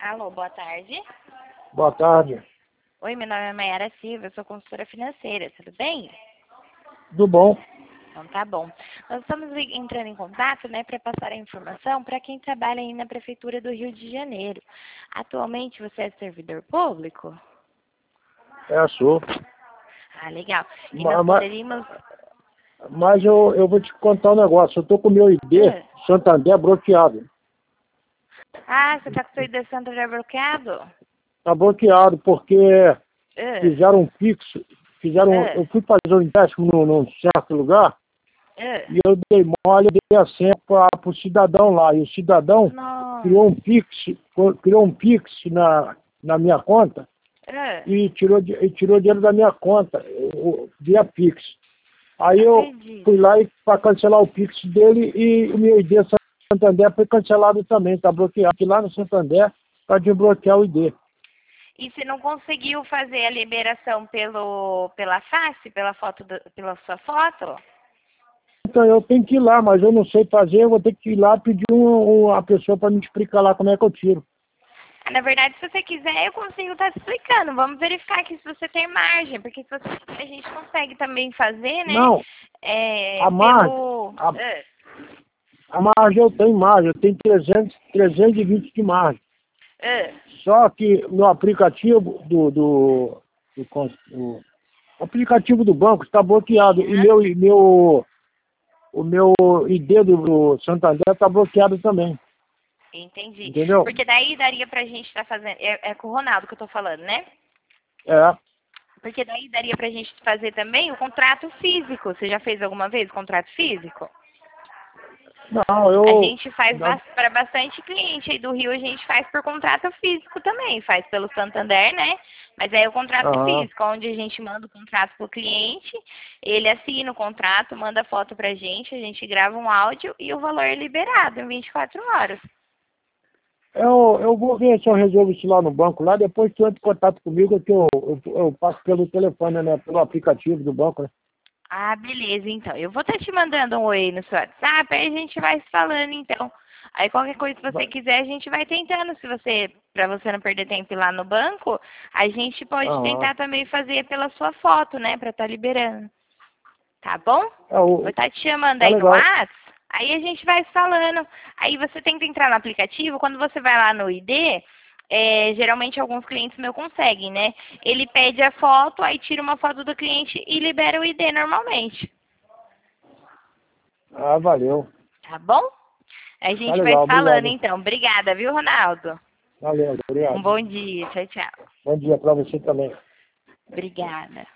Alô, boa tarde. Boa tarde. Oi, meu nome é Mayara Silva, eu sou consultora financeira, tudo bem? Tudo bom? Então tá bom. Nós estamos entrando em contato, né, para passar a informação para quem trabalha aí na Prefeitura do Rio de Janeiro. Atualmente você é servidor público? É, sou. Ah, legal. E Ma- nós ma- poderíamos... Mas eu vou te contar um negócio. Eu tô com o meu ID Santander bloqueado. Ah, você está com o seu ID Santander bloqueado? Tá bloqueado porque Ah, fizeram um Pix, eu fui fazer um empréstimo num certo lugar ah. e eu dei mole, dei a senha para o cidadão lá. E o cidadão Nossa. criou um Pix na minha conta Ah, e tirou dinheiro da minha conta, via Pix. Aí não eu acredito. fui lá para cancelar o Pix dele e o meu ID Santander foi cancelado também, está bloqueado. E lá no Santander para desbloquear o ID. E você não conseguiu fazer a liberação pela face, pela sua foto? Então eu tenho que ir lá, mas eu não sei fazer, eu vou ter que ir lá pedir a pessoa para me explicar lá como é que eu tiro. Na verdade, se você quiser, eu consigo estar te explicando. Vamos verificar aqui se você tem margem, porque se você, a gente consegue também fazer, né? Não, a margem, Pelo... a, a margem eu tenho margem, eu tenho 320 de margem. Só que no aplicativo do aplicativo do banco está bloqueado e o meu ID do Santander está bloqueado também, Entendi. entendeu? Porque daí daria pra gente estar fazendo... É com o Ronaldo que eu tô falando, né? É. Porque daí daria pra gente fazer também o contrato físico. Você já fez alguma vez o contrato físico? Não, A gente faz para bastante cliente aí do Rio, a gente faz por contrato físico também, faz pelo Santander, né? Mas aí é o contrato Aham. físico, onde a gente manda o contrato pro cliente, ele assina o contrato, manda a foto pra gente, a gente grava um áudio e o valor é liberado em 24 horas. Eu vou ver se eu resolvo isso lá no banco, lá depois tu entra em contato comigo que eu passo pelo telefone, né? Pelo aplicativo do banco, né? Ah, beleza, então. Eu vou estar te mandando um oi no seu WhatsApp, aí a gente vai se falando, então. Aí qualquer coisa que você quiser, a gente vai tentando. Se você, para você não perder tempo ir lá no banco, a gente pode Aham. tentar também fazer pela sua foto, né, para estar liberando. Tá bom? Vou estar te chamando Tá aí no legal. WhatsApp, aí a gente vai se falando. Aí você tenta entrar no aplicativo, quando você vai lá no ID, geralmente alguns clientes meus conseguem, né? Ele pede a foto, aí tira uma foto do cliente e libera o ID normalmente. Ah, valeu. Tá bom? A Tá gente vai legal, se falando obrigado. então. Obrigada, viu, Ronaldo? Valeu, Um obrigado. bom dia. Tchau, tchau. Bom dia para você também. Obrigada.